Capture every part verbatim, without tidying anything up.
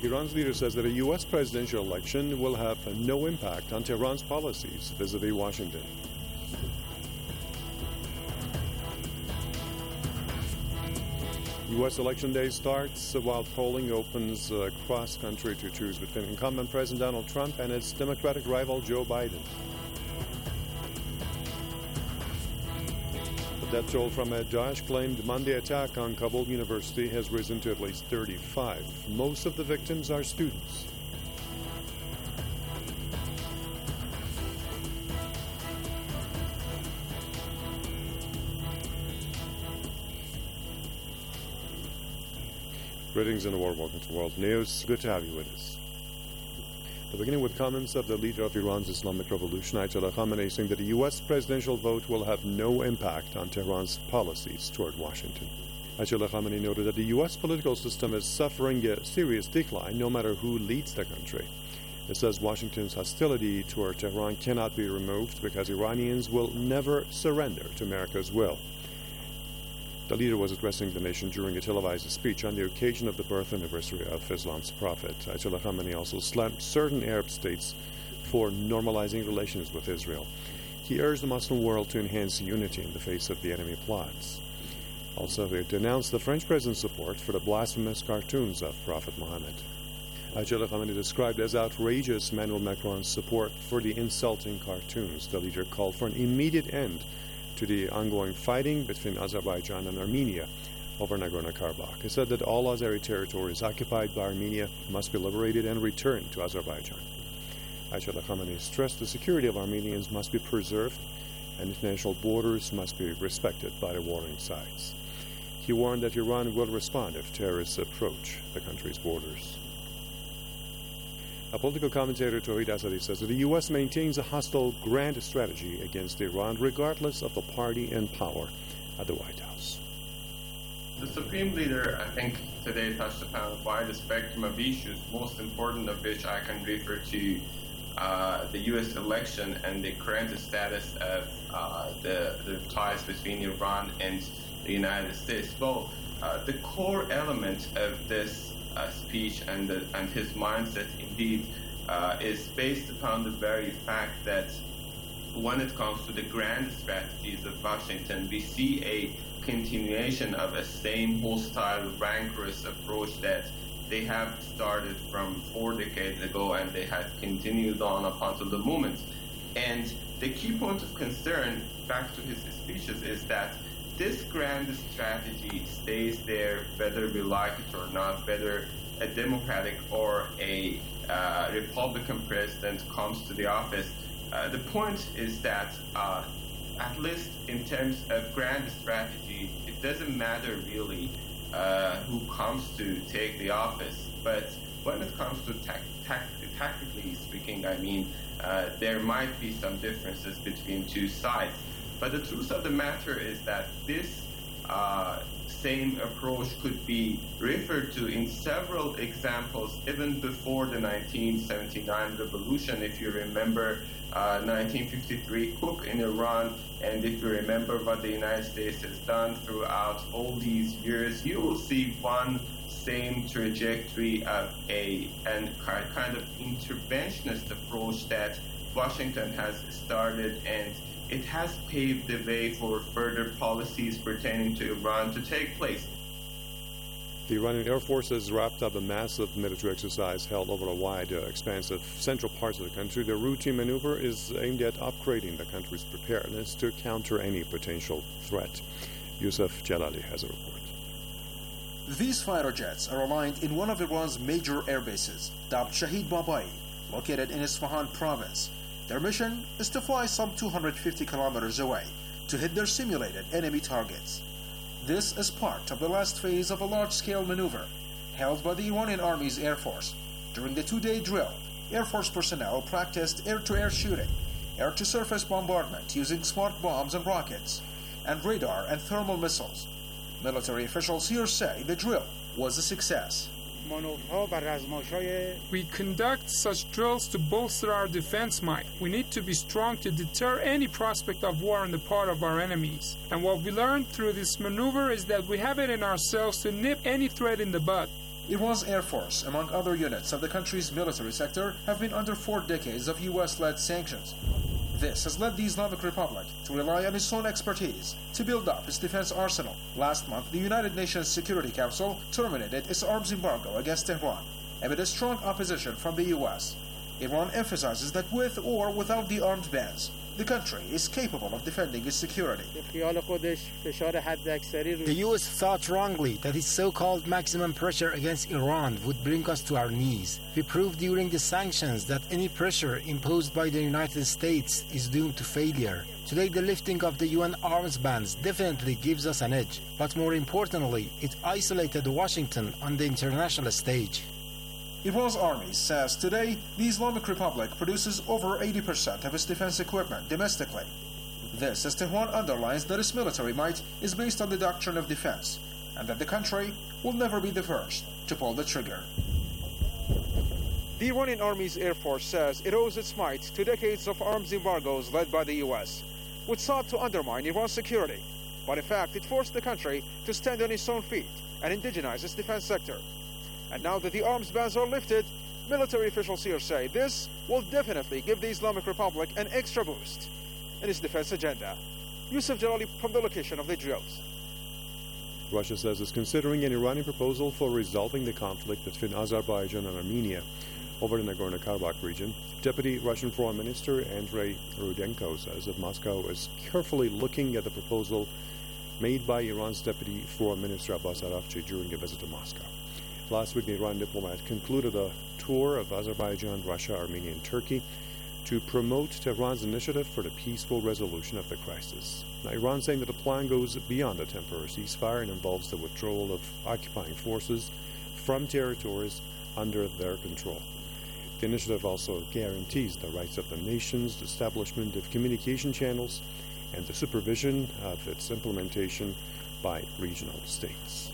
Iran's leader says that a U S presidential election will have no impact on Tehran's policies vis-a-vis Washington. U S election day starts while polling opens uh, cross-country to choose between incumbent President Donald Trump and its Democratic rival Joe Biden. The death toll from a Daesh-claimed Monday attack on Kabul University has risen to at least thirty-five. Most of the victims are students. Greetings in the world. Welcome to World News. Good to have you with us. The beginning with comments of the leader of Iran's Islamic Revolution, Ayatollah Khamenei, saying that the U S presidential vote will have no impact on Tehran's policies toward Washington. Ayatollah Khamenei noted that the U S political system is suffering a serious decline no matter who leads the country. It says Washington's hostility toward Tehran cannot be removed because Iranians will never surrender to America's will. The leader was addressing the nation during a televised speech on the occasion of the birth anniversary of Islam's prophet. Ayatollah Khamenei also slammed certain Arab states for normalizing relations with Israel. He urged the Muslim world to enhance unity in the face of the enemy plots. Also, he denounced the French president's support for the blasphemous cartoons of Prophet Muhammad. Ayatollah Khamenei described as outrageous Emmanuel Macron's support for the insulting cartoons. The leader called for an immediate end to the ongoing fighting between Azerbaijan and Armenia over Nagorno-Karabakh. He said that all Azeri territories occupied by Armenia must be liberated and returned to Azerbaijan. Ayatollah Khamenei stressed the security of Armenians must be preserved and international borders must be respected by the warring sides. He warned that Iran will respond if terrorists approach the country's borders. A political commentator, Tauhid Asadi, says that the U S maintains a hostile grand strategy against Iran regardless of the party in power at the White House. The Supreme Leader, I think, today touched upon a wide spectrum of issues, most important of which I can refer to uh, the U S election and the current status of uh, the, the ties between Iran and the United States. Well, uh, the core element of this Uh, speech and the, and his mindset indeed uh, is based upon the very fact that when it comes to the grand strategies of Washington, we see a continuation of a same hostile, rancorous approach that they have started from four decades ago and they have continued on up until the moment. And the key point of concern, back to his speeches, is that this grand strategy stays there whether we like it or not, whether a Democratic or a uh, Republican president comes to the office. Uh, the point is that, uh, at least in terms of grand strategy, it doesn't matter really uh, who comes to take the office. But when it comes to tac- tac- tactically speaking, I mean, uh, there might be some differences between two sides. But the truth of the matter is that this uh, same approach could be referred to in several examples even before the nineteen seventy-nine revolution. If you remember uh, nineteen fifty-three coup in Iran, and if you remember what the United States has done throughout all these years, you will see one same trajectory of a and kind of interventionist approach that Washington has started, and it has paved the way for further policies pertaining to Iran to take place. The Iranian Air Force has wrapped up a massive military exercise held over a wide, uh, expansive central parts of the country. The routine maneuver is aimed at upgrading the country's preparedness to counter any potential threat. Yusuf Jalali has a report. These fighter jets are aligned in one of Iran's major air bases, dubbed Shahid Babai, located in Isfahan province. Their mission is to fly some two hundred fifty kilometers away to hit their simulated enemy targets. This is part of the last phase of a large-scale maneuver held by the Iranian Army's Air Force. During the two-day drill, Air Force personnel practiced air-to-air shooting, air-to-surface bombardment using smart bombs and rockets, and radar and thermal missiles. Military officials here say the drill was a success. We conduct such drills to bolster our defense might. We need to be strong to deter any prospect of war on the part of our enemies. And what we learned through this maneuver is that we have it in ourselves to nip any threat in the bud. Iran's Air Force, among other units of the country's military sector, have been under four decades of U S-led sanctions. This has led the Islamic Republic to rely on its own expertise to build up its defense arsenal. Last month, the United Nations Security Council terminated its arms embargo against Tehran amid a strong opposition from the U S. Iran emphasizes that with or without the arms bans, the country is capable of defending its security. The U S thought wrongly that its so-called maximum pressure against Iran would bring us to our knees. We proved during the sanctions that any pressure imposed by the United States is doomed to failure. Today, the lifting of the U N arms bans definitely gives us an edge, but more importantly, it isolated Washington on the international stage. Iran's army says today the Islamic Republic produces over eighty percent of its defense equipment domestically. This, as Tehran underlines that its military might is based on the doctrine of defense, and that the country will never be the first to pull the trigger. The Iranian Army's Air Force says it owes its might to decades of arms embargoes led by the U S, which sought to undermine Iran's security. But in fact, it forced the country to stand on its own feet and indigenize its defense sector. And now that the arms bans are lifted, military officials here say this will definitely give the Islamic Republic an extra boost in its defense agenda. Yusuf Jalali from the location of the drills. Russia says it's considering an Iranian proposal for resolving the conflict between Azerbaijan and Armenia over the Nagorno-Karabakh region. Deputy Russian Foreign Minister Andrei Rudenko says that Moscow is carefully looking at the proposal made by Iran's Deputy Foreign Minister Abbas Araghchi during a visit to Moscow. Last week, the Iranian diplomat concluded a tour of Azerbaijan, Russia, Armenia, and Turkey to promote Tehran's initiative for the peaceful resolution of the crisis. Now, Iran saying that the plan goes beyond a temporary ceasefire and involves the withdrawal of occupying forces from territories under their control. The initiative also guarantees the rights of the nations, the establishment of communication channels, and the supervision of its implementation by regional states.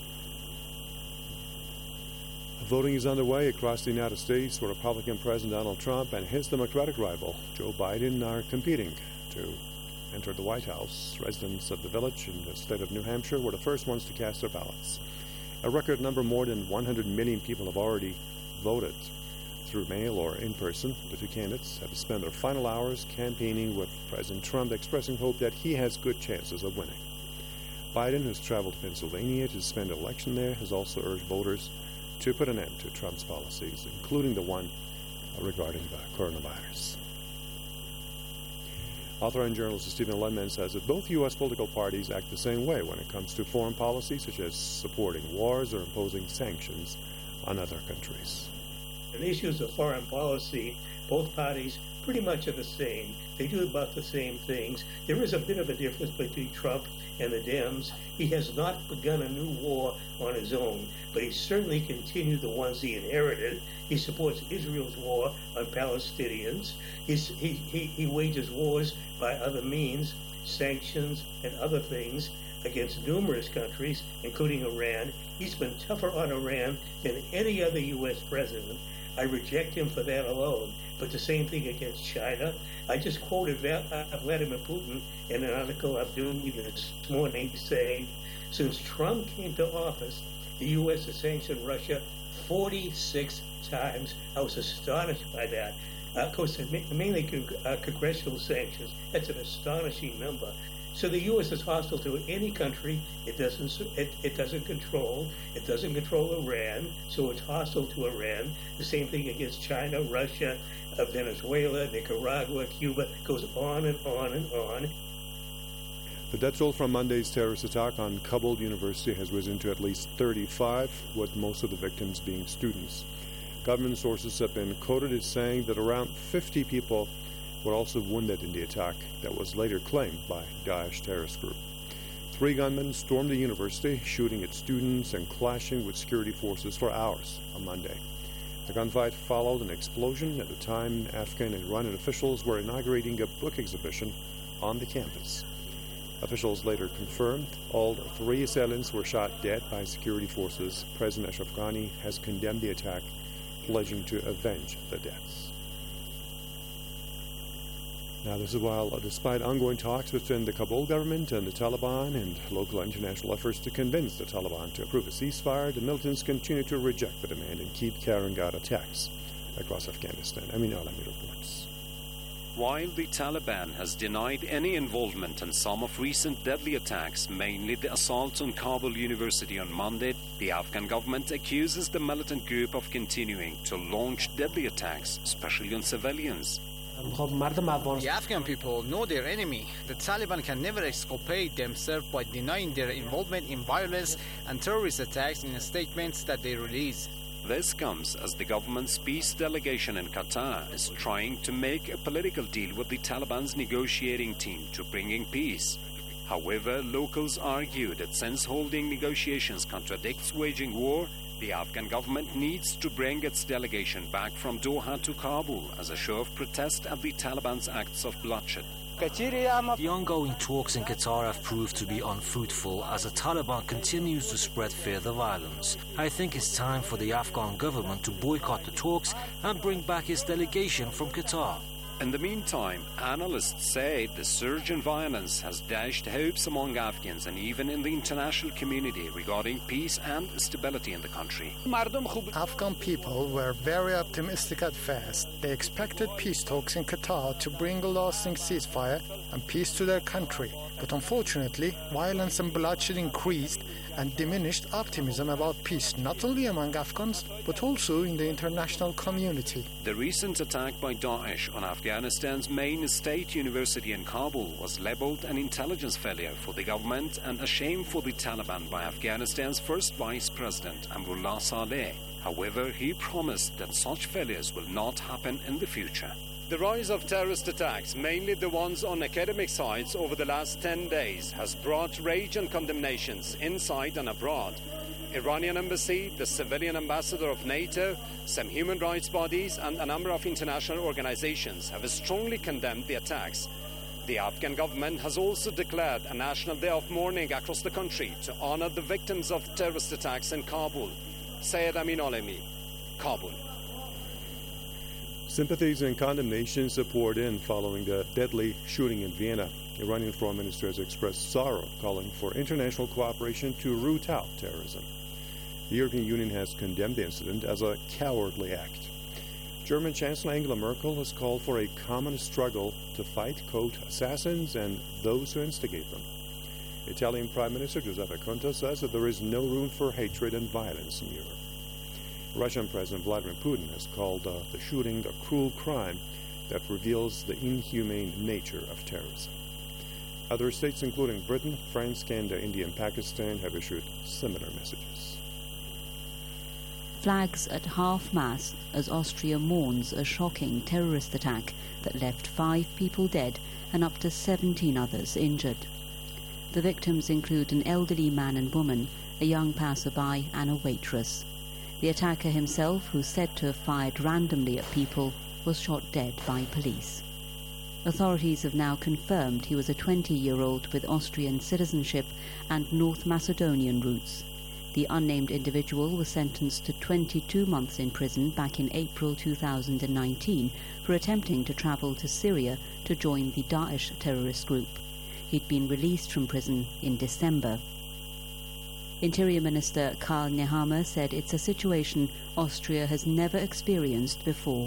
Voting is underway across the United States, where Republican President Donald Trump and his Democratic rival, Joe Biden, are competing to enter the White House. Residents of the Village in the state of New Hampshire were the first ones to cast their ballots. A record number, more than one hundred million people, have already voted through mail or in person. The two candidates have spent their final hours campaigning, with President Trump expressing hope that he has good chances of winning. Biden, who's traveled to Pennsylvania to spend the election there, has also urged voters to put an end to Trump's policies, including the one regarding the coronavirus. Author and journalist Stephen Ledman says that both U S political parties act the same way when it comes to foreign policy, such as supporting wars or imposing sanctions on other countries. On issues of foreign policy, both parties pretty much are the same. They do about the same things. There is a bit of a difference between Trump and the Dems. He has not begun a new war on his own, but he certainly continued the ones he inherited. He supports Israel's war on Palestinians. He's, he, he, he wages wars by other means, sanctions and other things, against numerous countries, including Iran. He's been tougher on Iran than any other U S president. I reject him for that alone. But the same thing against China. I just quoted Vladimir Putin in an article I'm doing this morning saying, since Trump came to office, the U S has sanctioned Russia forty-six times. I was astonished by that. Uh, of course, mainly con- uh, congressional sanctions. That's an astonishing number. So the U S is hostile to any country it doesn't it, it doesn't control. It doesn't control Iran, so it's hostile to Iran. The same thing against China, Russia, uh, Venezuela, Nicaragua, Cuba. It goes on and on and on. The death toll from Monday's terrorist attack on Kabul University has risen to at least thirty-five, with most of the victims being students. Government sources have been quoted as saying that around fifty people were also wounded in the attack that was later claimed by Daesh terrorist group. Three gunmen stormed the university, shooting at students and clashing with security forces for hours on Monday. The gunfight followed an explosion at the time Afghan and Iranian officials were inaugurating a book exhibition on the campus. Officials later confirmed all three assailants were shot dead by security forces. President Ashraf Ghani has condemned the attack, pledging to avenge the deaths. Now, this is while, uh, despite ongoing talks between the Kabul government and the Taliban and local international efforts to convince the Taliban to approve a ceasefire, the militants continue to reject the demand and keep carrying out attacks across Afghanistan. Amin Alami reports. While the Taliban has denied any involvement in some of recent deadly attacks, mainly the assault on Kabul University on Monday, the Afghan government accuses the militant group of continuing to launch deadly attacks, especially on civilians. The Afghan people know their enemy. The Taliban can never exculpate themselves by denying their involvement in violence and terrorist attacks in statements that they release. This comes as the government's peace delegation in Qatar is trying to make a political deal with the Taliban's negotiating team to bringing peace. However, locals argue that since holding negotiations contradicts waging war, the Afghan government needs to bring its delegation back from Doha to Kabul as a show of protest at the Taliban's acts of bloodshed. The ongoing talks in Qatar have proved to be unfruitful as the Taliban continues to spread further violence. I think it's time for the Afghan government to boycott the talks and bring back its delegation from Qatar. In the meantime, analysts say the surge in violence has dashed hopes among Afghans and even in the international community regarding peace and stability in the country. Afghan people were very optimistic at first. They expected peace talks in Qatar to bring a lasting ceasefire and peace to their country. But unfortunately, violence and bloodshed increased and diminished optimism about peace, not only among Afghans, but also in the international community. The recent attack by Daesh on Afghanistan's main state university in Kabul was labeled an intelligence failure for the government and a shame for the Taliban by Afghanistan's first vice president, Amrullah Saleh. However, he promised that such failures will not happen in the future. The rise of terrorist attacks, mainly the ones on academic sites over the last ten days, has brought rage and condemnations inside and abroad. Iranian embassy, the civilian ambassador of NATO, some human rights bodies and a number of international organizations have strongly condemned the attacks. The Afghan government has also declared a national day of mourning across the country to honor the victims of terrorist attacks in Kabul. Syed Amin Alami, Kabul. Sympathies and condemnations have poured in following the deadly shooting in Vienna. Iranian foreign minister has expressed sorrow, calling for international cooperation to root out terrorism. The European Union has condemned the incident as a cowardly act. German Chancellor Angela Merkel has called for a common struggle to fight, quote, assassins and those who instigate them. Italian Prime Minister Giuseppe Conte says that there is no room for hatred and violence in Europe. Russian President Vladimir Putin has called uh, the shooting a cruel crime that reveals the inhumane nature of terrorism. Other states, including Britain, France, Canada, India, and Pakistan, have issued similar messages. Flags at half-mast as Austria mourns a shocking terrorist attack that left five people dead and up to seventeen others injured. The victims include an elderly man and woman, a young passerby, and a waitress. The attacker himself, who's said to have fired randomly at people, was shot dead by police. Authorities have now confirmed he was a twenty-year-old with Austrian citizenship and North Macedonian roots. The unnamed individual was sentenced to twenty-two months in prison back in April two thousand nineteen for attempting to travel to Syria to join the Daesh terrorist group. He'd been released from prison in December. Interior Minister Karl Nehammer said it's a situation Austria has never experienced before.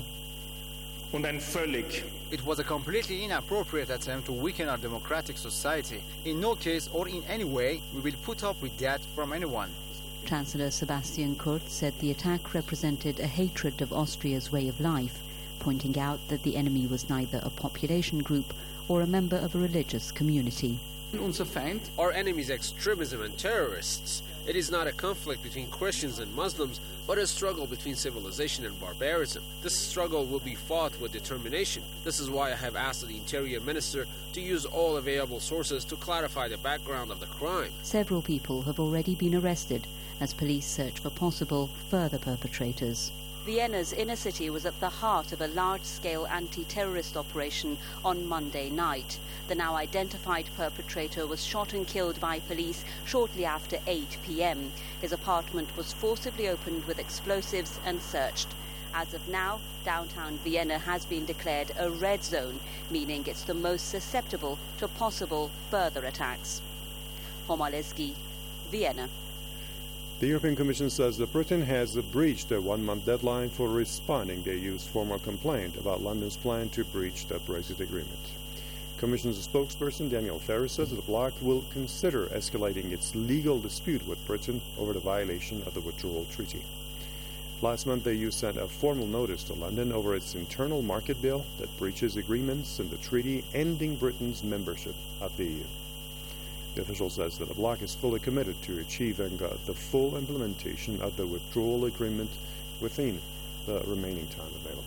It was a completely inappropriate attempt to weaken our democratic society. In no case or in any way we will put up with that from anyone. Chancellor Sebastian Kurz said the attack represented a hatred of Austria's way of life, pointing out that the enemy was neither a population group or a member of a religious community. Our enemy is extremism and terrorists. It is not a conflict between Christians and Muslims, but a struggle between civilization and barbarism. This struggle will be fought with determination. This is why I have asked the Interior Minister to use all available sources to clarify the background of the crime. Several people have already been arrested as police search for possible further perpetrators. Vienna's inner city was at the heart of a large-scale anti-terrorist operation on Monday night. The now identified perpetrator was shot and killed by police shortly after eight p.m. His apartment was forcibly opened with explosives and searched. As of now, downtown Vienna has been declared a red zone, meaning it's the most susceptible to possible further attacks. Homaleski, Vienna. The European Commission says that Britain has breached a one-month deadline for responding to the E U's formal complaint about London's plan to breach the Brexit agreement. Commission's spokesperson Daniel Ferris says that the bloc will consider escalating its legal dispute with Britain over the violation of the withdrawal treaty. Last month, the E U sent a formal notice to London over its internal market bill that breaches agreements in the treaty ending Britain's membership of the E U. The official says that the bloc is fully committed to achieving uh, the full implementation of the withdrawal agreement within the remaining time available.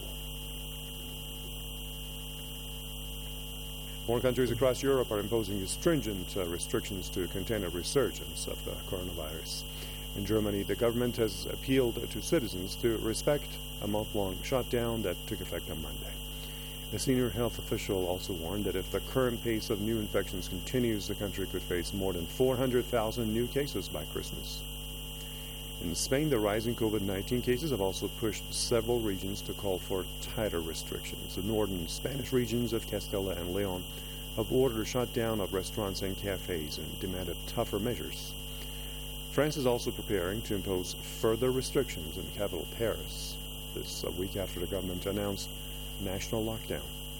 More countries across Europe are imposing stringent uh, restrictions to contain a resurgence of the coronavirus. In Germany, the government has appealed to citizens to respect a month-long shutdown that took effect on Monday. A senior health official also warned that if the current pace of new infections continues, the country could face more than four hundred thousand new cases by Christmas. In Spain, the rising COVID nineteen cases have also pushed several regions to call for tighter restrictions. The northern Spanish regions of Castilla and Leon have ordered a shutdown of restaurants and cafes and demanded tougher measures. France is also preparing to impose further restrictions in the capital, Paris, this a week after the government announced national lockdown.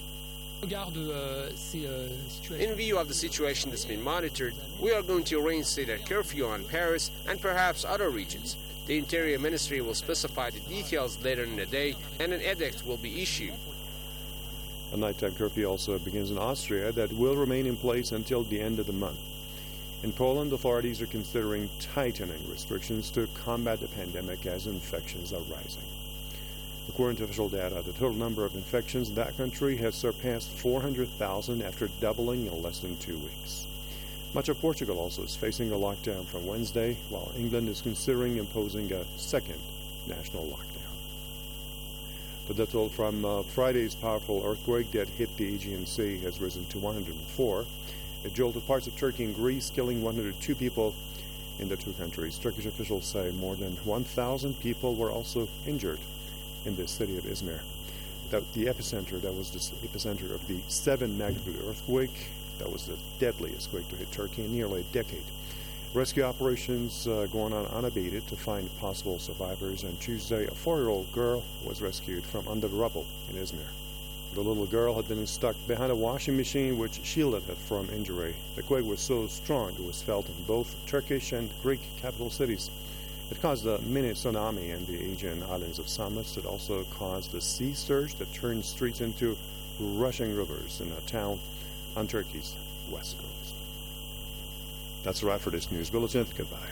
In view of the situation that's been monitored, we are going to reinstate a curfew on Paris and perhaps other regions. The Interior Ministry will specify the details later in the day, and an edict will be issued. A nighttime curfew also begins in Austria that will remain in place until the end of the month. In Poland, authorities are considering tightening restrictions to combat the pandemic as infections are rising. According to official data, the total number of infections in that country has surpassed four hundred thousand after doubling in less than two weeks. Much of Portugal also is facing a lockdown from Wednesday, while England is considering imposing a second national lockdown. The death toll from uh, Friday's powerful earthquake that hit the Aegean Sea has risen to one hundred four. It jolted parts of Turkey and Greece, killing one hundred two people in the two countries. Turkish officials say more than one thousand people were also injured in the city of Izmir. That the epicenter, that was the epicenter of the seven magnitude earthquake. That was the deadliest quake to hit Turkey in nearly a decade. Rescue operations uh, going on unabated to find possible survivors. On Tuesday, a four-year-old girl was rescued from under the rubble in Izmir. The little girl had been stuck behind a washing machine which shielded her from injury. The quake was so strong it was felt in both Turkish and Greek capital cities. It caused a mini tsunami in the Aegean islands of Samos. It also caused a sea surge that turned streets into rushing rivers in a town on Turkey's west coast. That's a wrap for this news bulletin. Goodbye.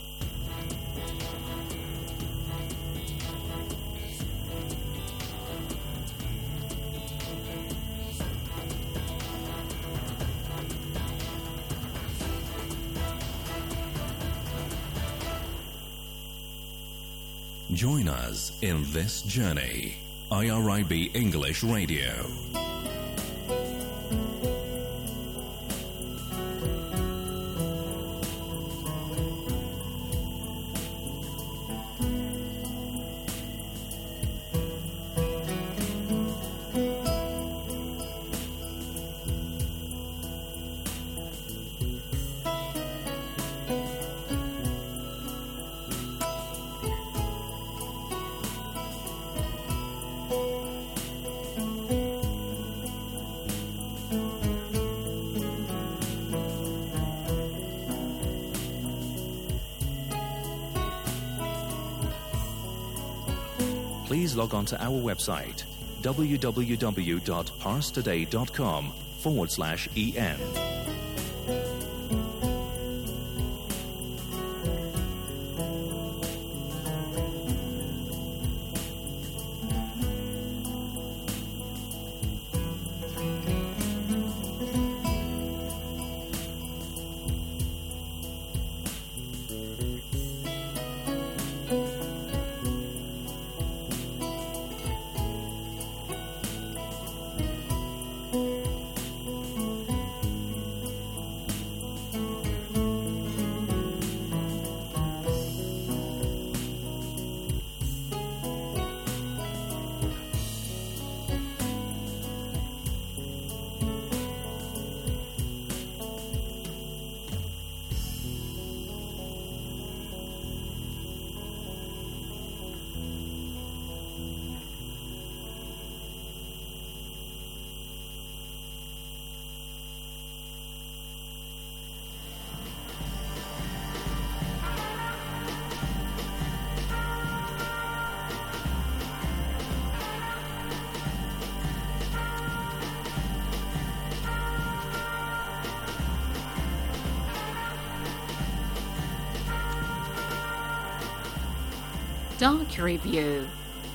Join us in this journey. I R I B English Radio. Please log on to our website, www.parstoday.com forward slash EN. Doc Review.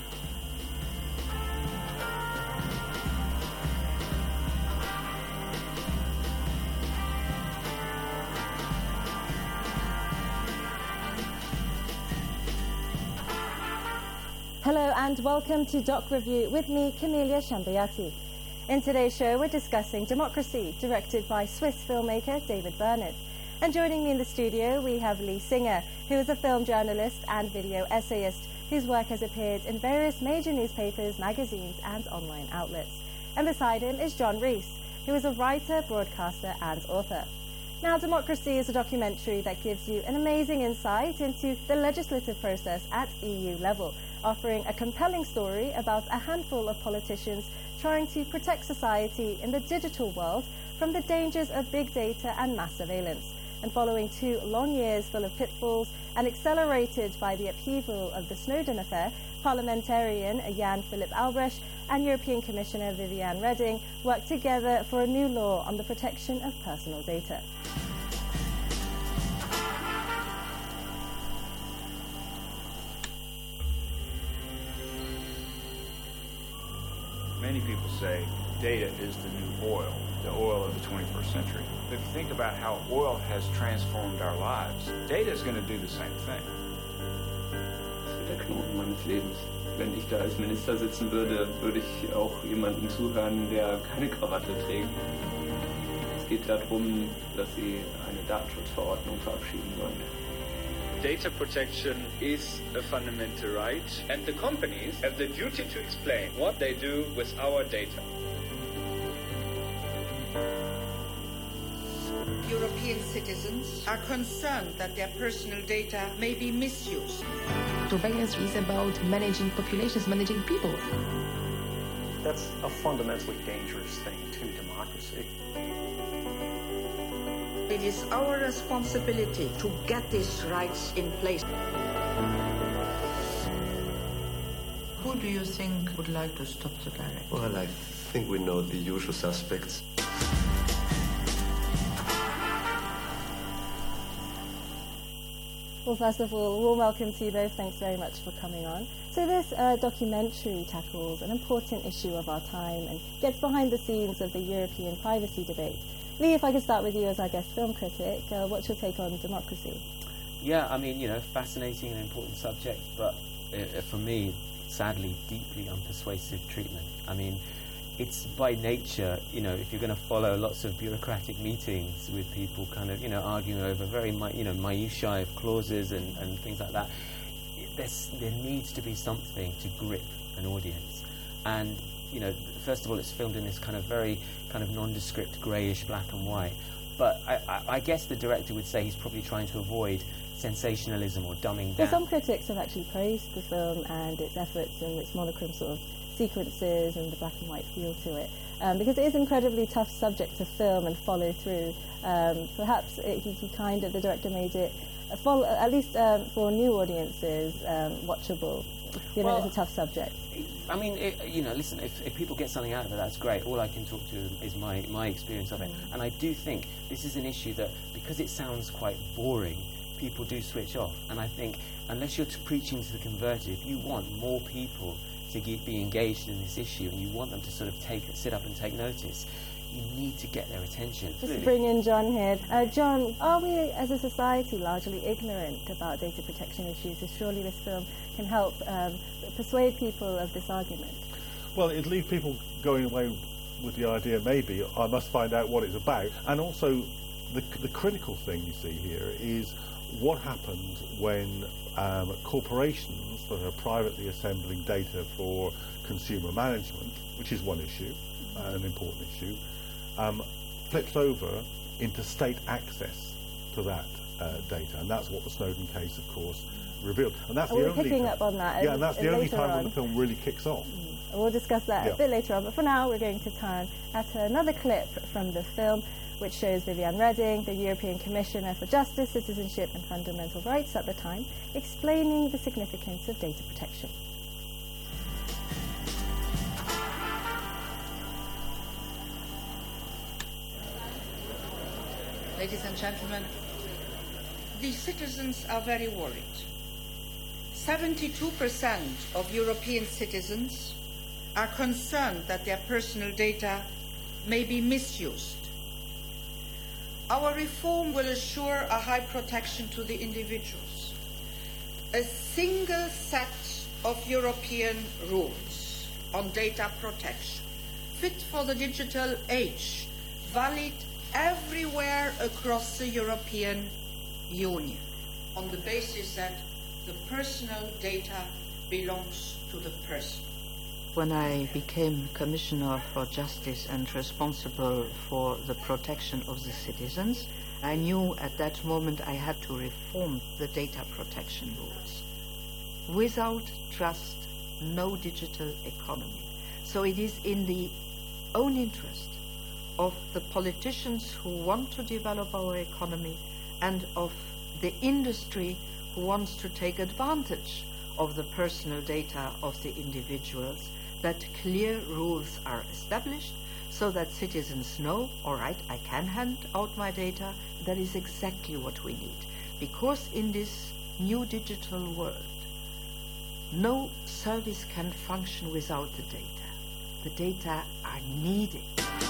Hello and welcome to Doc Review with me, Camelia Shambayati. In today's show, we're discussing Democracy, directed by Swiss filmmaker David Bernard. And joining me in the studio, we have Lee Singer, who is a film journalist and video essayist whose work has appeared in various major newspapers, magazines, and online outlets. And beside him is John Rees, who is a writer, broadcaster, and author. Now, Democracy is a documentary that gives you an amazing insight into the legislative process at E U level, offering a compelling story about a handful of politicians trying to protect society in the digital world from the dangers of big data and mass surveillance. And following two long years full of pitfalls and accelerated by the upheaval of the Snowden affair, parliamentarian Jan Philip Albrecht and European Commissioner Viviane Reding worked together for a new law on the protection of personal data. Many people say data is the new oil, the oil of the twenty-first century. But if you think about how oil has transformed our lives, data is going to do the same thing. Das wird der Knoten meines Lebens. Wenn ich da als Minister sitzen würde, würde ich auch jemandem zuhören, der keine Krawatte trägt. Es geht darum, dass sie eine Datenschutzverordnung verabschieden wollen. Data protection is a fundamental right, and the companies have the duty to explain what they do with our data. European citizens are concerned that their personal data may be misused. Surveillance is about managing populations, managing people. That's a fundamentally dangerous thing to democracy. It is our responsibility to get these rights in place. Who do you think would like to stop the directive? Well, I think we know the usual suspects. Well, first of all, warm welcome to you both. Thanks very much for coming on. So this uh, documentary tackles an important issue of our time and gets behind the scenes of the European privacy debate. Lee, if I could start with you as our guest film critic, uh, what's your take on Democracy? Yeah, I mean, you know, fascinating and important subject, but uh, for me, sadly, deeply unpersuasive treatment. I mean, it's by nature, you know, if you're going to follow lots of bureaucratic meetings with people kind of, you know, arguing over very, mi- you know, minutiae of clauses and, and things like that, there's, there needs to be something to grip an audience. And, you know, first of all, it's filmed in this kind of very kind of nondescript, greyish black and white. But I, I, I guess the director would say he's probably trying to avoid sensationalism or dumbing down. Well, some critics have actually praised the film and its efforts and its monochrome sort of sequences and the black and white feel to it, um, because it is an incredibly tough subject to film and follow through. Um, perhaps it, he, he kind of, the director made it, uh, follow, at least um, for new audiences, um, watchable, given well, it's a tough subject. I mean, it, you know, listen, if, if people get something out of it, that's great. All I can talk to is my, my experience of it. Mm. And I do think this is an issue that, because it sounds quite boring, people do switch off. And I think, unless you're t- preaching to the converted, if you want more people to get, be engaged in this issue and you want them to sort of take, sit up and take notice, you need to get their attention. Just to bring in John here. Uh, John, are we as a society largely ignorant about data protection issues? So surely this film can help um, persuade people of this argument. Well, it leaves people going away with the idea, maybe, I must find out what it's about. And also, the, the critical thing you see here is what happens when um, corporations that are privately assembling data for consumer management, which is one issue, uh, an important issue, um, flips over into state access to that uh, data. And that's what the Snowden case, of course, revealed. And that's oh, the we're only picking time, up on that. Yeah, and that's the only time on. when the film really kicks off. Mm. We'll discuss that yeah. a bit later on. But for now, we're going to turn at another clip from the film, which shows Viviane Reding, the European Commissioner for Justice, Citizenship and Fundamental Rights at the time, explaining the significance of data protection. Ladies and gentlemen, the citizens are very worried. seventy-two percent of European citizens are concerned that their personal data may be misused. Our reform will assure a high protection to the individuals. A single set of European rules on data protection, fit for the digital age, valid everywhere across the European Union, on the basis that the personal data belongs to the person. When I became Commissioner for Justice and responsible for the protection of the citizens, I knew at that moment I had to reform the data protection rules. Without trust, no digital economy. So it is in the own interest of the politicians who want to develop our economy and of the industry who wants to take advantage of the personal data of the individuals that clear rules are established so that citizens know, all right, I can hand out my data. That is exactly what we need. Because in this new digital world, no service can function without the data. The data are needed.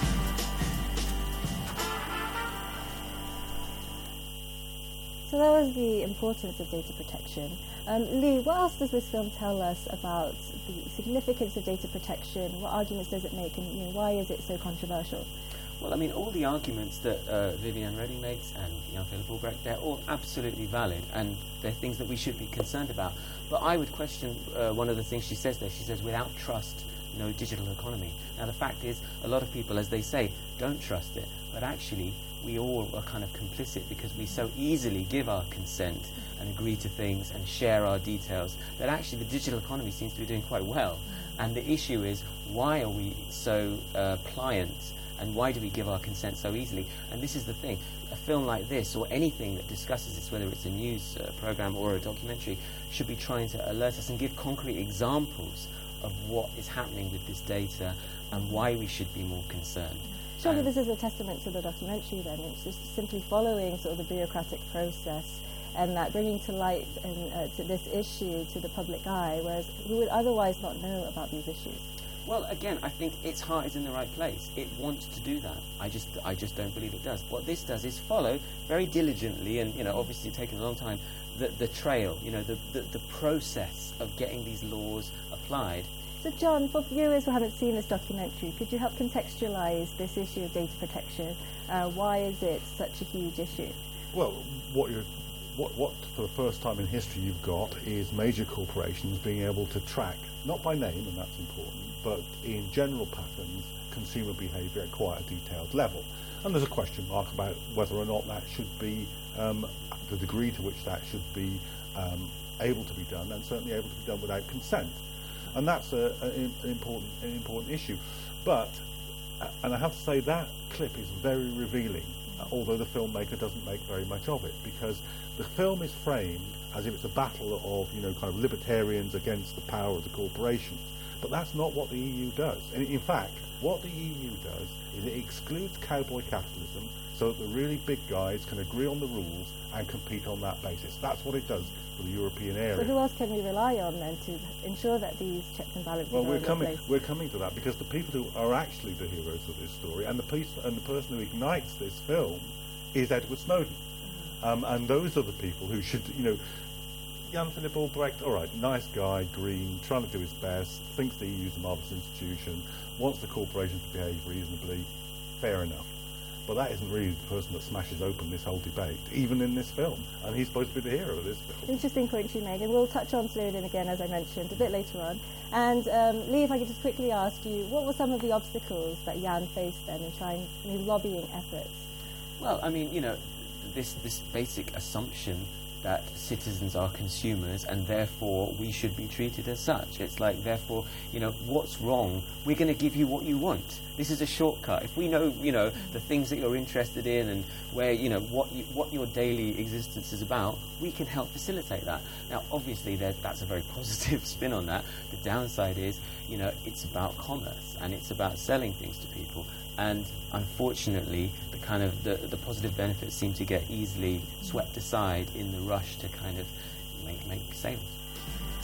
So that was the importance of data protection. Um, Lee, what else does this film tell us about the significance of data protection? What arguments does it make, and you know, why is it so controversial? Well, I mean, all the arguments that uh, Viviane Reding makes and Jan-Philipp Albrecht, they're all absolutely valid, and they're things that we should be concerned about. But I would question uh, one of the things she says there. She says, without trust, no digital economy. Now, the fact is, a lot of people, as they say, don't trust it. But actually, we all are kind of complicit because we so easily give our consent and agree to things and share our details that actually the digital economy seems to be doing quite well. And the issue is, why are we so uh, pliant? And why do we give our consent so easily? And this is the thing. A film like this, or anything that discusses this, whether it's a news uh, program or a documentary, should be trying to alert us and give concrete examples of what is happening with this data and why we should be more concerned. Surely um, this is a testament to the documentary then. It's just simply following sort of the bureaucratic process and that bringing to light and, uh, to this issue to the public eye, whereas we would otherwise not know about these issues. Well, again, I think its heart is in the right place. It wants to do that. I just, I just don't believe it does. What this does is follow very diligently, and you know, obviously taking a long time, the, the trail, you know, the, the the process of getting these laws applied. So, John, for viewers who haven't seen this documentary, could you help contextualise this issue of data protection? Uh, why is it such a huge issue? Well, what you're What, what, for the first time in history you've got is major corporations being able to track, not by name, and that's important, but in general patterns, consumer behaviour at quite a detailed level. And there's a question mark about whether or not that should be, um, the degree to which that should be um, able to be done, and certainly able to be done without consent. And that's a, a, an, important, an important issue. But, and I have to say, that clip is very revealing, although the filmmaker doesn't make very much of it, because the film is framed as if it's a battle of, you know, kind of libertarians against the power of the corporations. But that's not what the E U does. And in fact, what the E U does is it excludes cowboy capitalism so that the really big guys can agree on the rules and compete on that basis. That's what it does for the European area. So who else can we rely on then to ensure that these checks and balances well, are we're in coming, place? We're coming to that because the people who are actually the heroes of this story and the, piece, and the person who ignites this film is Edward Snowden. Mm-hmm. um, and those are the people who should, you know, Jan-Philipp Albrecht, all right, nice guy, green, trying to do his best, thinks the E U is a marvellous institution, wants the corporations to behave reasonably, fair enough. But that isn't really the person that smashes open this whole debate, even in this film. And he's supposed to be the hero of this film. Interesting point you made, and we'll touch on Snowden again, as I mentioned, a bit later on. And um, Lee, if I could just quickly ask you, what were some of the obstacles that Jan faced then in trying his lobbying efforts? Well, I mean, you know, this this basic assumption that citizens are consumers and therefore we should be treated as such. It's like, therefore, you know, what's wrong? We're going to give you what you want. This is a shortcut. If we know, you know, the things that you're interested in and where, you know, what you, what your daily existence is about, we can help facilitate that. Now, obviously, that's a very positive spin on that. The downside is, you know, it's about commerce and it's about selling things to people. And unfortunately, the kind of the, the positive benefits seem to get easily swept aside in the rush to kind of make make sales.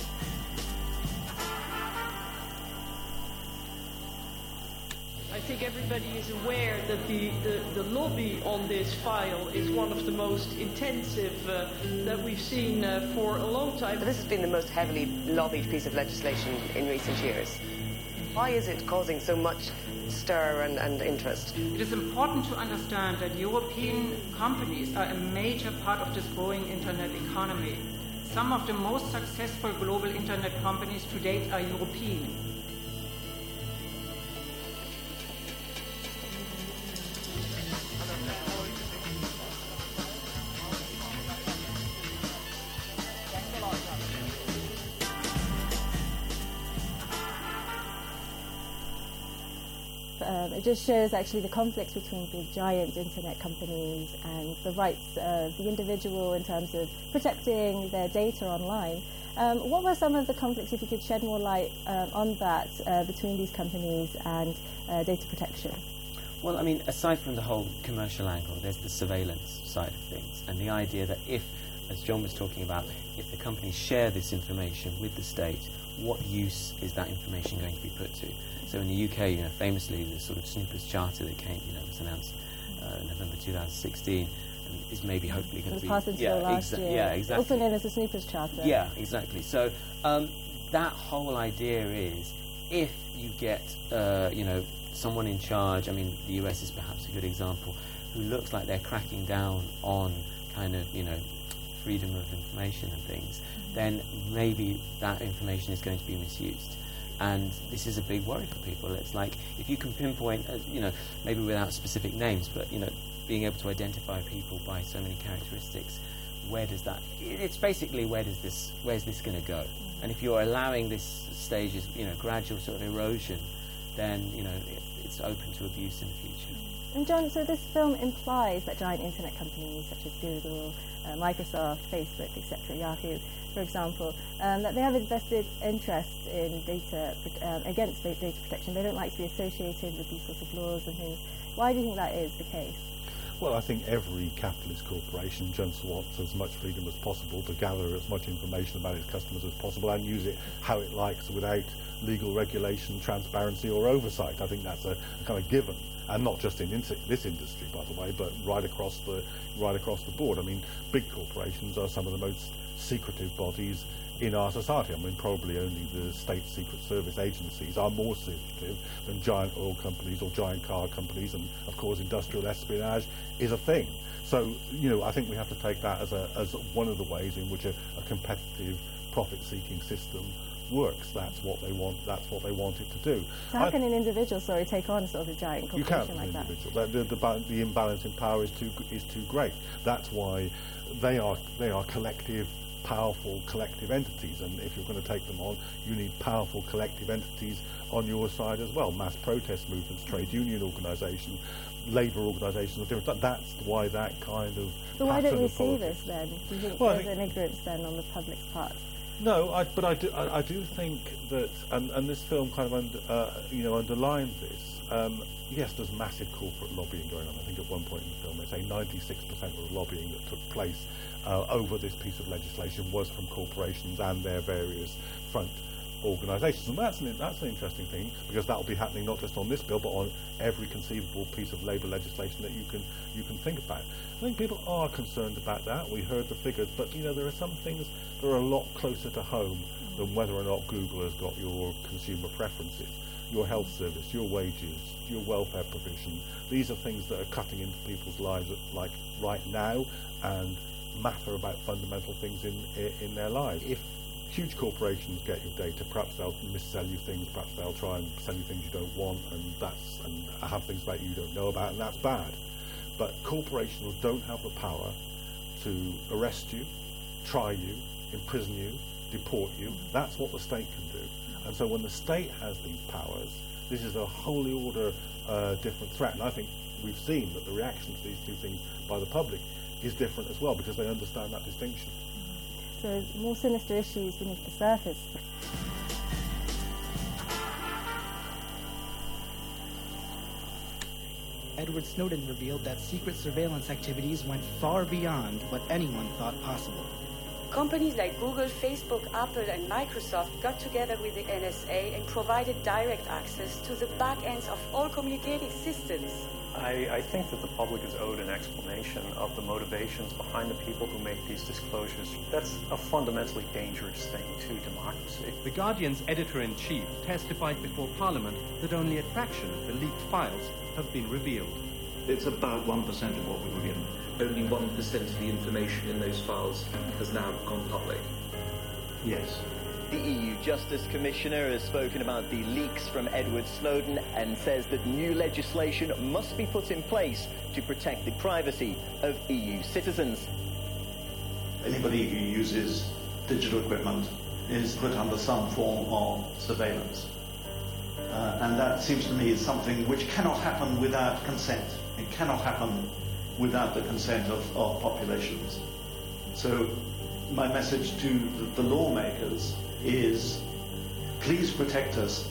think everybody is aware that the, the, the lobby on this file is one of the most intensive uh, that we've seen uh, for a long time. This has been the most heavily lobbied piece of legislation in recent years. Why is it causing so much stir and, and interest? It is important to understand that European companies are a major part of this growing internet economy. Some of the most successful global internet companies to date are European. Um, it just shows actually the conflicts between the giant internet companies and the rights of the individual in terms of protecting their data online. Um, what were some of the conflicts, if you could shed more light um, on that, uh, between these companies and uh, data protection? Well, I mean, aside from the whole commercial angle, there's the surveillance side of things, and the idea that if, as John was talking about, if the companies share this information with the state, what use is that information going to be put to? So in the U K, you know, famously, the sort of Snoopers Charter that came, you know, was announced uh, in November two thousand sixteen, and is maybe hopefully going to be... It was passed into yeah, law last exa- year. yeah, exactly. Also known as the Snoopers Charter. Yeah, exactly. So um, that whole idea is, if you get, uh, you know, someone in charge, I mean, the U S is perhaps a good example, who looks like they're cracking down on kind of, you know, freedom of information and things, mm-hmm. then maybe that information is going to be misused. And this is a big worry for people. It's like, if you can pinpoint, uh, you know, maybe without specific names, but, you know, being able to identify people by so many characteristics, where does that, it's basically, where does this, where's this going to go? Mm-hmm. And if you're allowing this stage as, you know, gradual sort of erosion, then, you know, it, it's open to abuse in the future. And John, so this film implies that giant internet companies such as Google, uh, Microsoft, Facebook, et cetera, Yahoo, for example, um, that they have invested interest in data um, against data protection. They don't like to be associated with these sorts of laws and things. Why do you think that is the case? Well, I think every capitalist corporation just wants as much freedom as possible to gather as much information about its customers as possible and use it how it likes without legal regulation, transparency or oversight. I think that's a, a kind of given. And not just in in- this industry, by the way, but right across the right across the board. I mean, big corporations are some of the most secretive bodies in our society. I mean, probably only the state secret service agencies are more secretive than giant oil companies or giant car companies, and of course industrial espionage is a thing. So, you know, I think we have to take that as a as one of the ways in which a, a competitive profit-seeking system works. That's what they want. That's what they want it to do. So how I, can an individual, sorry, take on sort of a giant corporation you can't, like an that? individual. The, the, the, the imbalance in power is too is too great. That's why they are they are collective, powerful collective entities. And if you're going to take them on, you need powerful collective entities on your side as well. Mass protest movements, trade union organisations, labour organisations of different. That's why that kind of. But why don't we see politics. this then? Do you think well, there's an ignorance then on the public's part? No, I, but I do. I, I do think that, and, and this film kind of, under, uh, you know, underlined this. Um, yes, there's massive corporate lobbying going on. I think at one point in the film, they say ninety-six percent of the lobbying that took place uh, over this piece of legislation was from corporations and their various front organisations, and that's an that's an interesting thing, because that will be happening not just on this bill, but on every conceivable piece of labour legislation that you can you can think about. I think people are concerned about that. We heard the figures, but you know, there are some things that are a lot closer to home than whether or not Google has got your consumer preferences, your health service, your wages, your welfare provision. These are things that are cutting into people's lives, like right now, and matter about fundamental things in in their lives. If huge corporations get your data, perhaps they'll missell you things, perhaps they'll try and sell you things you don't want, and that's and have things about you you don't know about, and that's bad. But corporations don't have the power to arrest you, try you, imprison you, deport you. That's what the state can do. And so when the state has these powers, this is a wholly order uh, different threat. And I think we've seen that the reaction to these two things by the public is different as well, because they understand that distinction. So more sinister issues beneath the surface. Edward Snowden revealed that secret surveillance activities went far beyond what anyone thought possible. Companies like Google, Facebook, Apple and Microsoft got together with the N S A and provided direct access to the back ends of all communicating systems. I, I think that the public is owed an explanation of the motivations behind the people who make these disclosures. That's a fundamentally dangerous thing to democracy. The Guardian's editor-in-chief testified before Parliament that only a fraction of the leaked files have been revealed. It's about one percent of what we were given. Only one percent of the information in those files has now gone public. Yes. The E U Justice Commissioner has spoken about the leaks from Edward Snowden and says that new legislation must be put in place to protect the privacy of E U citizens. Anybody who uses digital equipment is put under some form of surveillance. Uh, and that seems to me is something which cannot happen without consent. It cannot happen without the consent of, of populations. So my message to the, the lawmakers is, please protect us.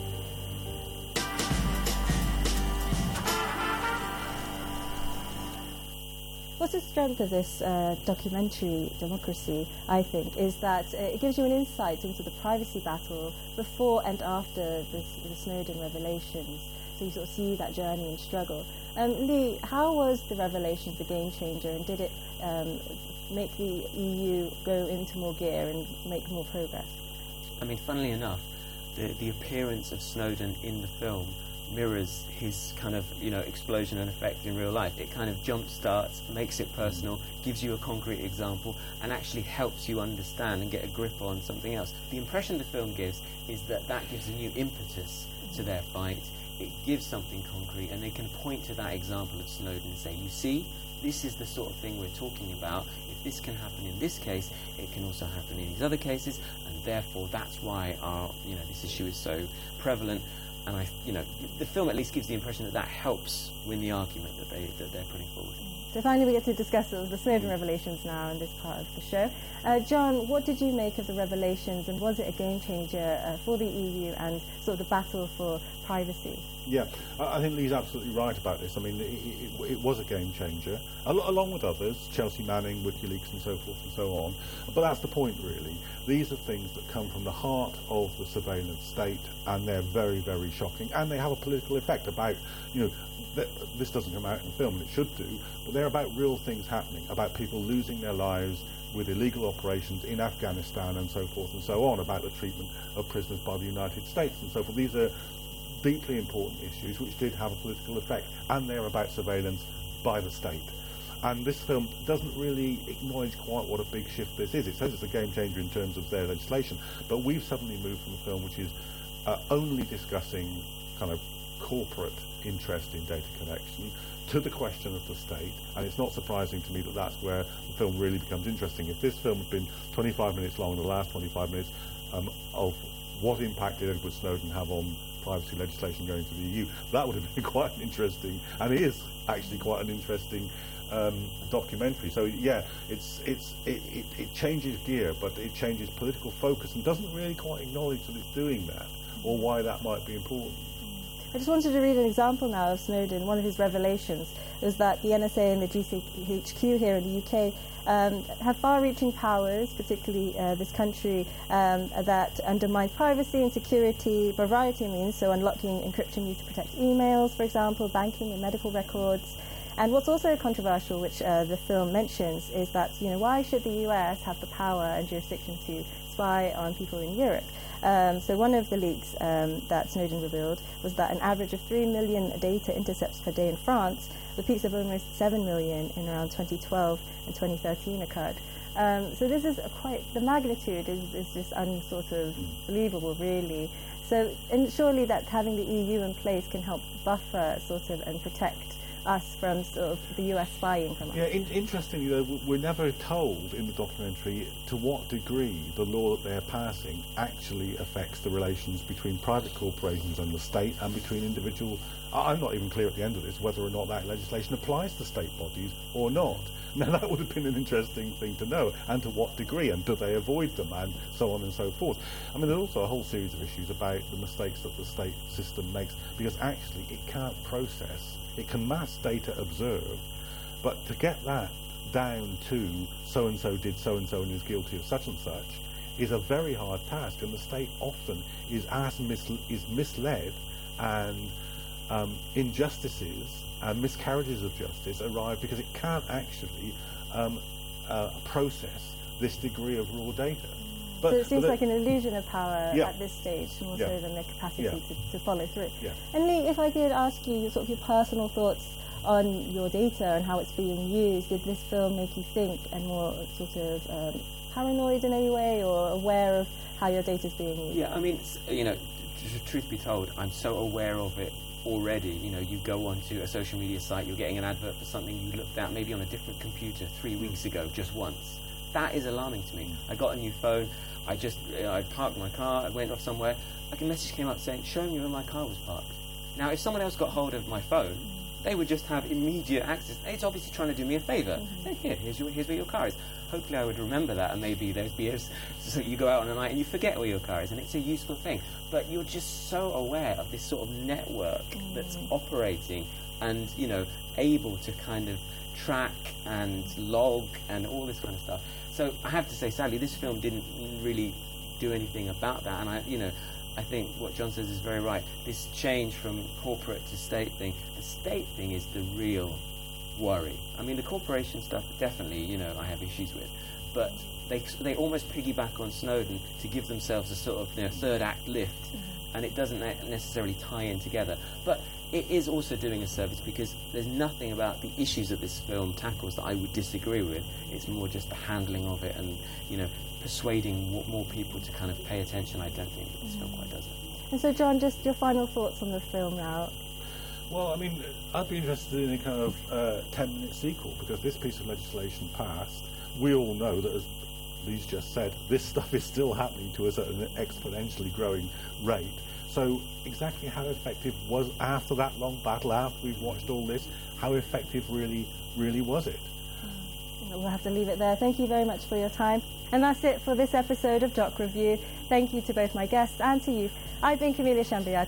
What's the strength of this uh, documentary, Democracy, I think, is that uh, it gives you an insight into the privacy battle before and after this, the Snowden revelations. So you sort of see that journey and struggle. Um, Lee, how was the revelations the game changer, and did it um, make the E U go into more gear and make more progress? I mean, funnily enough, the, the appearance of Snowden in the film mirrors his kind of, you know, explosion and effect in real life. It kind of jump starts, makes it personal, gives you a concrete example, and actually helps you understand and get a grip on something else. The impression the film gives is that that gives a new impetus to their fight. It gives something concrete, and they can point to that example of Snowden and say, you see, this is the sort of thing we're talking about. If this can happen in this case, it can also happen in these other cases, and therefore that's why our, you know, this issue is so prevalent. And I, you know, the film at least gives the impression that that helps win the argument that they that they're putting forward. So finally, we get to discuss the Snowden revelations now in this part of the show. Uh, John, what did you make of the revelations, and was it a game changer uh, for the E U and sort of the battle for privacy? Yeah, I think Lee's absolutely right about this. I mean, it, it, it was a game changer, al- along with others, Chelsea Manning, WikiLeaks and so forth and so on. But that's the point, really. These are things that come from the heart of the surveillance state, and they're very, very shocking, and they have a political effect about, you know, th- this doesn't come out in the film, and it should do, but they're about real things happening, about people losing their lives with illegal operations in Afghanistan and so forth and so on, about the treatment of prisoners by the United States and so forth. These are deeply important issues which did have a political effect, and they're about surveillance by the state. And this film doesn't really acknowledge quite what a big shift this is. It says it's a game changer in terms of their legislation, but we've suddenly moved from a film which is uh, only discussing kind of corporate interest in data collection to the question of the state, and it's not surprising to me that that's where the film really becomes interesting. If this film had been twenty-five minutes long, the last twenty-five minutes um, of what impact did Edward Snowden have on privacy legislation going to the E U, that would have been quite an interesting, and it is actually quite an interesting um, documentary. So yeah, it's it's it, it, it changes gear, but it changes political focus and doesn't really quite acknowledge that it's doing that, or why that might be important. I just wanted to read an example now of Snowden. One of his revelations was that the N S A and the G C H Q here in the U K Um, have far-reaching powers, particularly uh, this country, um, that undermine privacy and security by a variety of means, so unlocking encryption used to protect emails, for example, banking and medical records. And what's also controversial, which uh, the film mentions, is that, you know, why should the U S have the power and jurisdiction to spy on people in Europe? Um, so one of the leaks um, that Snowden revealed was that an average of three million data intercepts per day in France, with peaks of almost seven million in around twenty twelve and twenty thirteen occurred. Um, so this is a quite, the magnitude is, is just unsort of believable, really. So, and surely that having the E U in place can help buffer sort of and protect us from sort of the U S spying from us. Yeah, in, interestingly though, we're never told in the documentary to what degree the law that they're passing actually affects the relations between private corporations and the state, and between individual. I'm not even clear at the end of this whether or not that legislation applies to state bodies or not. Now that would have been an interesting thing to know, and to what degree, and do they avoid them, and so on and so forth. I mean, there's also a whole series of issues about the mistakes that the state system makes, because actually it can't process. It can mass data observe, but to get that down to so-and-so did so-and-so and is guilty of such and such is a very hard task, and the state often is as mis- is misled, and um, injustices and miscarriages of justice arrive because it can't actually um, uh, process this degree of raw data. But, so it seems like an illusion of power yeah. at this stage, more yeah. so than the capacity yeah. to, to follow through. Yeah. And Lee, if I could ask you sort of your personal thoughts on your data and how it's being used, did this film make you think and more sort of um, paranoid in any way, or aware of how your data is being used? Yeah, I mean, you know, t- truth be told, I'm so aware of it already. You know, you go onto a social media site, you're getting an advert for something you looked at maybe on a different computer three weeks ago, just once. That is alarming to me. I got a new phone. I just, you know, I parked my car, I went off somewhere, like a message came up saying, show me where my car was parked. Now, if someone else got hold of my phone, they would just have immediate access. It's obviously trying to do me a favour. Mm-hmm. Say, here, here's, your, here's where your car is. Hopefully I would remember that, and maybe there'd be a, so you go out on a night and you forget where your car is, and it's a useful thing. But you're just so aware of this sort of network mm. that's operating and, you know, able to kind of track and log and all this kind of stuff. So I have to say, sadly, this film didn't really do anything about that. And I, you know, I think what John says is very right. This change from corporate to state thing, the state thing is the real worry. I mean, the corporation stuff, definitely, you know, I have issues with. But they they almost piggyback on Snowden to give themselves a sort of, you know, third act lift. Mm-hmm. And it doesn't necessarily tie in together. But it is also doing a service because there's nothing about the issues that this film tackles that I would disagree with. It's more just the handling of it and, you know, persuading more, more people to kind of pay attention. I don't think that this mm. film quite does it. And so, John, just your final thoughts on the film now. Well, I mean, I'd be interested in a kind of uh, ten-minute sequel, because this piece of legislation passed. We all know that, as Lee's just said, this stuff is still happening to us at an exponentially growing rate. So exactly how effective was, after that long battle, after we've watched all this, how effective really, really was it? Mm. We'll have to leave it there. Thank you very much for your time. And that's it for this episode of Doc Review. Thank you to both my guests and to you. I've been Camelia Shambayati.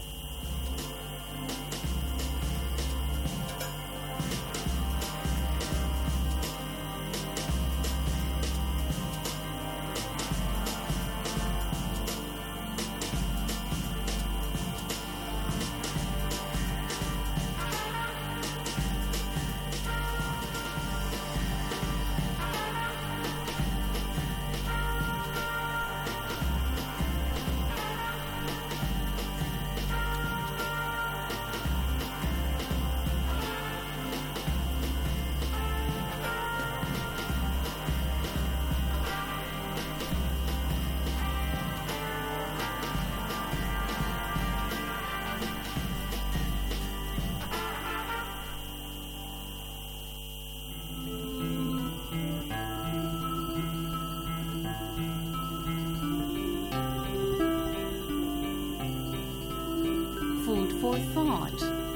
Food for thought.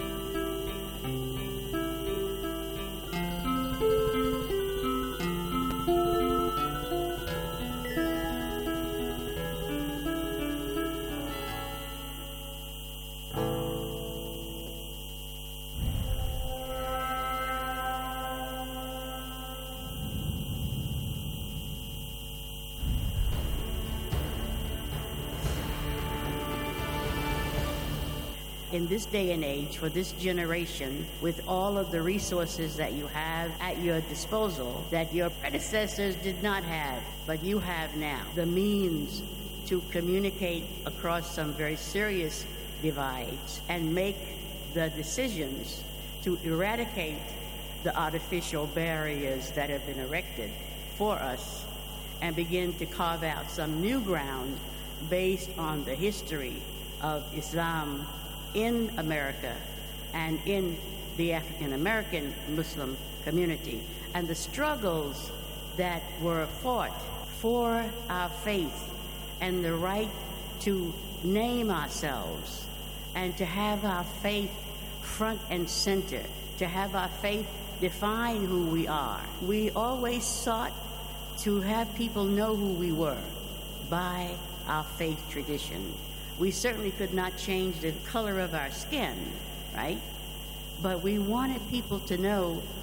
In this day and age, for this generation, with all of the resources that you have at your disposal that your predecessors did not have, but you have now, the means to communicate across some very serious divides and make the decisions to eradicate the artificial barriers that have been erected for us and begin to carve out some new ground based on the history of Islam in America and in the African American Muslim community, and the struggles that were fought for our faith and the right to name ourselves and to have our faith front and center, to have our faith define who we are. We always sought to have people know who we were by our faith tradition. We certainly could not change the color of our skin, right? But we wanted people to know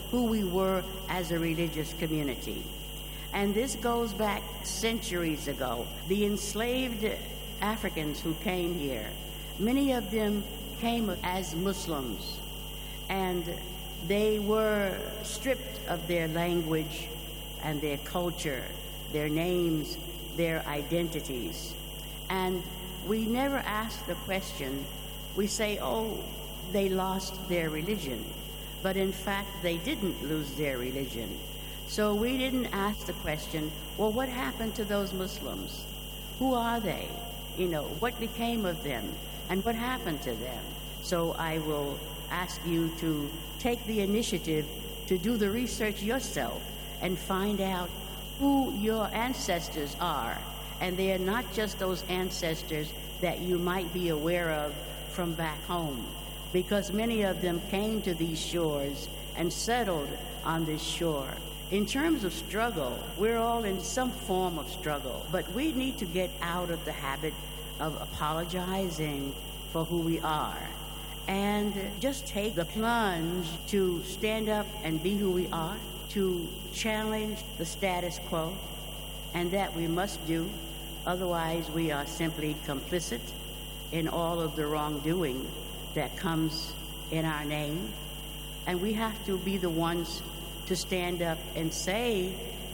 who we were as a religious community. And this goes back centuries ago. The enslaved Africans who came here, many of them came as Muslims, and they were stripped of their language and their culture, their names, their identities. And we never ask the question. We say, oh, they lost their religion. But in fact, they didn't lose their religion. So we didn't ask the question, well, what happened to those Muslims? Who are they? You know, what became of them? And what happened to them? So I will ask you to take the initiative to do the research yourself and find out who your ancestors are. And they are not just those ancestors that you might be aware of from back home, because many of them came to these shores and settled on this shore. In terms of struggle, we're all in some form of struggle, but we need to get out of the habit of apologizing for who we are and just take the plunge to stand up and be who we are, to challenge the status quo, and that we must do. Otherwise, we are simply complicit in all of the wrongdoing that comes in our name. And we have to be the ones to stand up and say,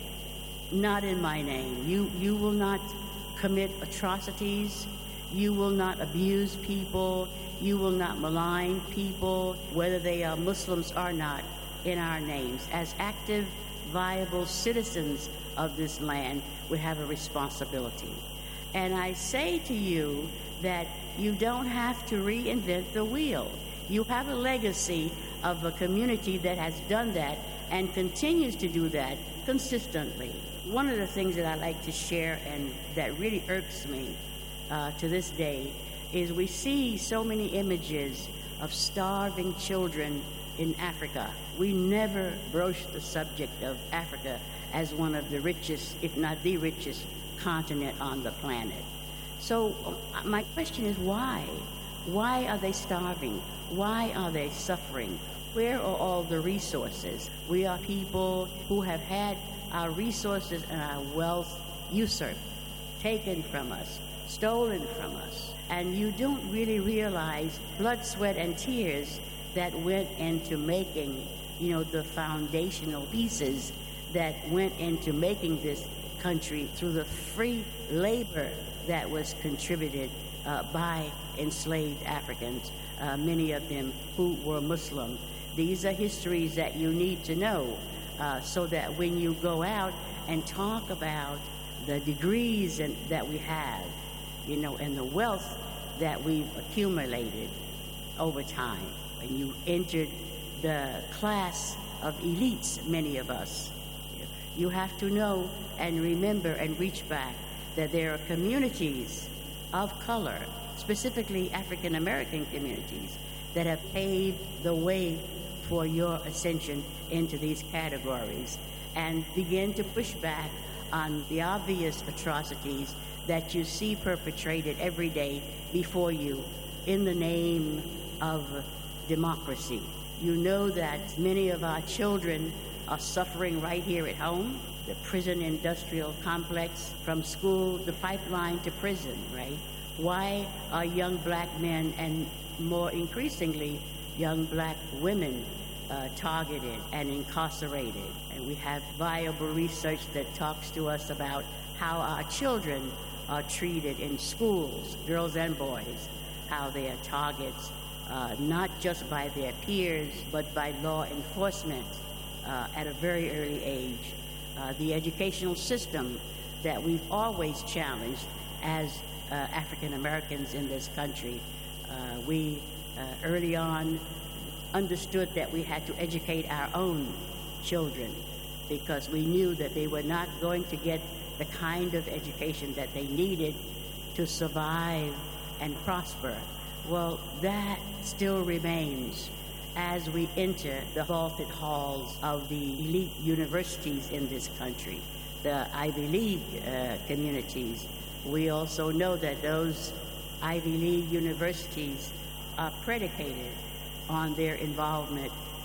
not in my name. You, you will not commit atrocities. You will not abuse people. You will not malign people, whether they are Muslims or not, in our names. As active, viable citizens of this land, we have a responsibility. And I say to you that you don't have to reinvent the wheel. You have a legacy of a community that has done that and continues to do that consistently. One of the things that I like to share and that really irks me uh, to this day is we see so many images of starving children in Africa. We never broach the subject of Africa as one of the richest, if not the richest, continent on the planet. So uh, my question is why? Why are they starving? Why are they suffering? Where are all the resources? We are people who have had our resources and our wealth usurped, taken from us, stolen from us. And you don't really realize blood, sweat, and tears that went into making, you know, the foundational pieces that went into making this country through the free labor that was contributed uh, by enslaved Africans, uh, many of them who were Muslim. These are histories that you need to know uh, so that when you go out and talk about the degrees and, that we have, you know, and the wealth that we've accumulated over time, and you entered the class of elites, many of us, you have to know and remember and reach back that there are communities of color, specifically African American communities, that have paved the way for your ascension into these categories, and begin to push back on the obvious atrocities that you see perpetrated every day before you in the name of democracy. You know that many of our children are suffering right here at home. The prison industrial complex, from school, the pipeline to prison, right? Why are young black men and more increasingly young black women uh, targeted and incarcerated? And we have viable research that talks to us about how our children are treated in schools, girls and boys, how they are targets, uh, not just by their peers, but by law enforcement uh, at a very early age. Uh, the educational system that we've always challenged as uh, African Americans in this country. Uh, we uh, early on understood that we had to educate our own children because we knew that they were not going to get the kind of education that they needed to survive and prosper. Well, that still remains as we enter the vaulted halls of the elite universities in this country, the Ivy League uh, communities. We also know that those Ivy League universities are predicated on their involvement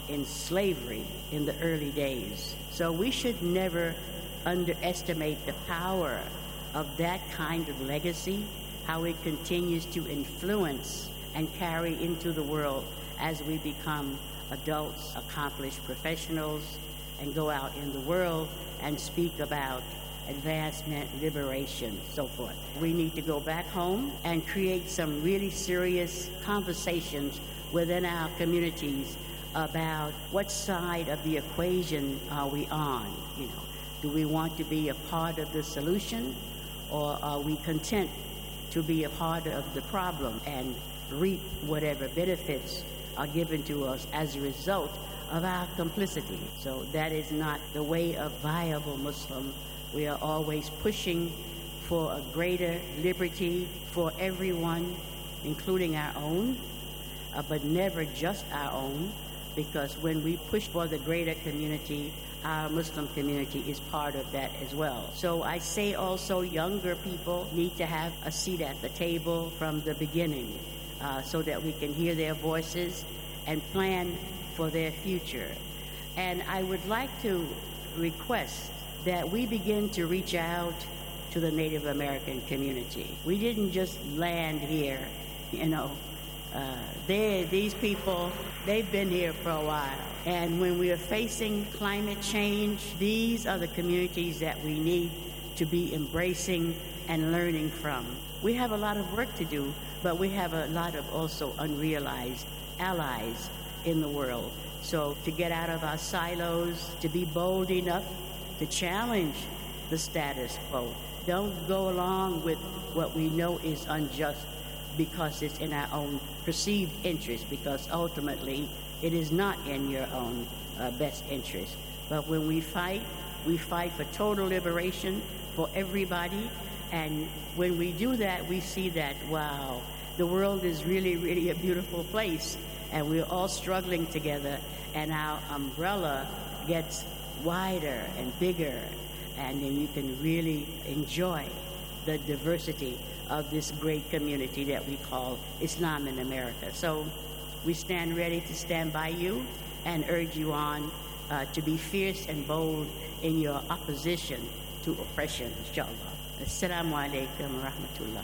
in slavery in the early days. So we should never underestimate the power of that kind of legacy, how it continues to influence and carry into the world as we become adults, accomplished professionals, and go out in the world and speak about advancement, liberation, so forth. We need to go back home and create some really serious conversations within our communities about what side of the equation are we on. You know, do we want to be a part of the solution, or are we content to be a part of the problem and reap whatever benefits are given to us as a result of our complicity? So that is not the way of viable Muslim. We are always pushing for a greater liberty for everyone, including our own, uh, but never just our own, because when we push for the greater community, our Muslim community is part of that as well. So I say also younger people need to have a seat at the table from the beginning, uh, so that we can hear their voices and plan for their future. And I would like to request that we begin to reach out to the Native American community. We didn't just land here, you know. Uh, they, these people, they've been here for a while. And when we are facing climate change, these are the communities that we need to be embracing and learning from. We have a lot of work to do, but we have a lot of also unrealized allies in the world. So to get out of our silos, to be bold enough to challenge the status quo. Don't go along with what we know is unjust because it's in our own perceived interest, because ultimately it is not in your own uh, best interest. But when we fight, we fight for total liberation for everybody. And when we do that, we see that, wow, the world is really, really a beautiful place. And we're all struggling together, and our umbrella gets wider and bigger, and then you can really enjoy the diversity of this great community that we call Islam in America. So we stand ready to stand by you and urge you on uh, to be fierce and bold in your opposition to oppression, inshallah. Assalamu alaikum wa rahmatullah.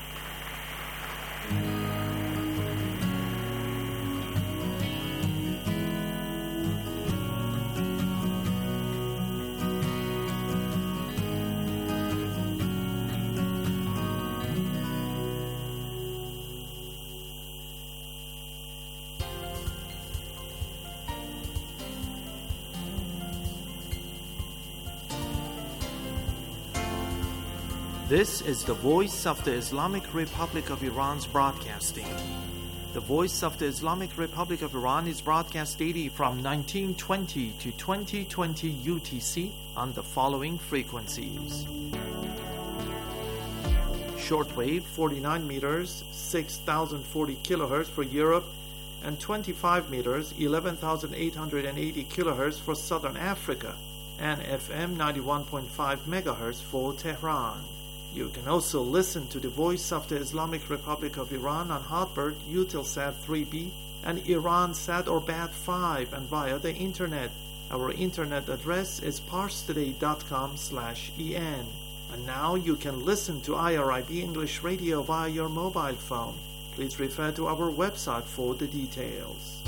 This is the Voice of the Islamic Republic of Iran's broadcasting. The Voice of the Islamic Republic of Iran is broadcast daily from nineteen twenty to twenty twenty U T C on the following frequencies. Shortwave forty-nine meters, six thousand forty kilohertz for Europe, and twenty-five meters, eleven thousand eight hundred eighty kilohertz for Southern Africa, and F M ninety-one point five megahertz for Tehran. You can also listen to the Voice of the Islamic Republic of Iran on Hotbird, Eutelsat three B, and Iransat or Bat five, and via the internet. Our internet address is parstoday dot com slash en. And now you can listen to I R I B English Radio via your mobile phone. Please refer to our website for the details.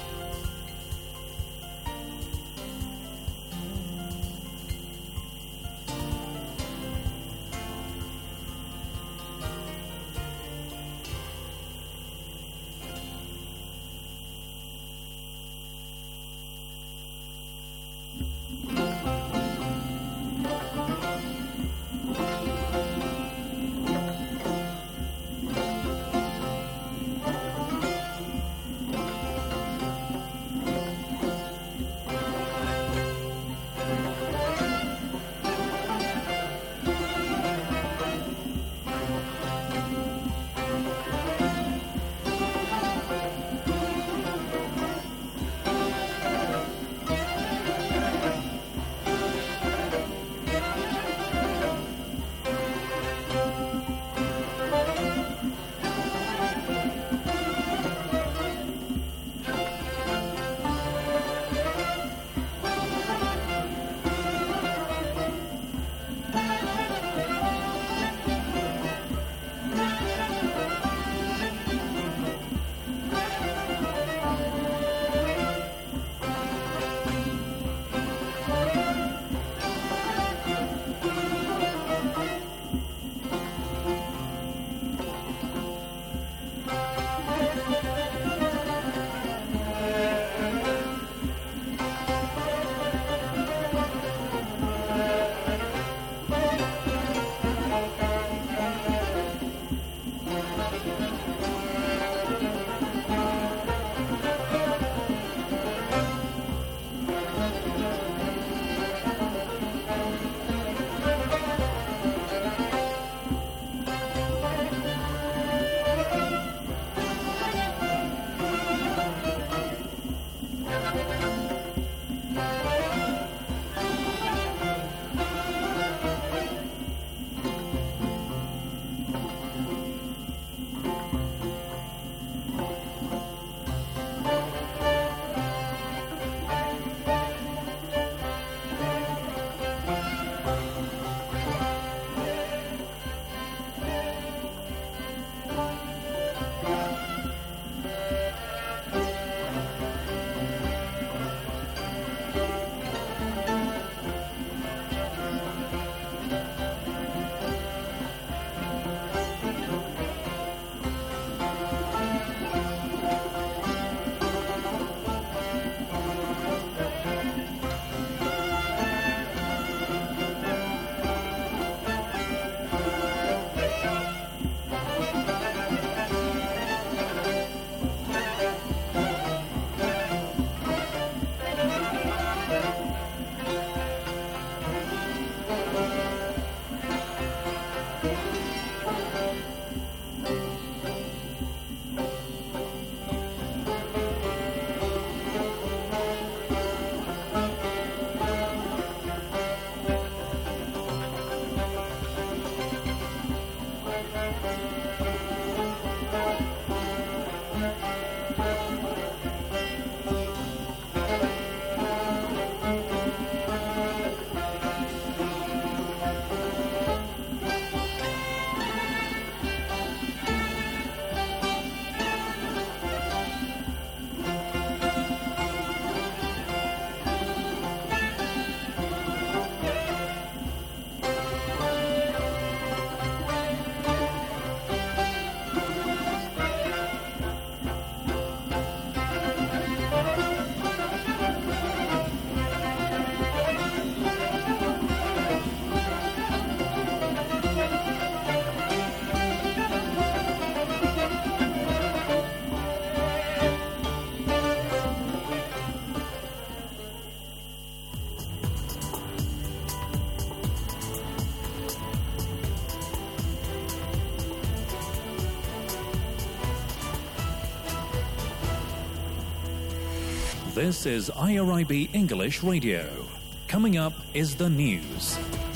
This is I R I B English Radio. Coming up is the news.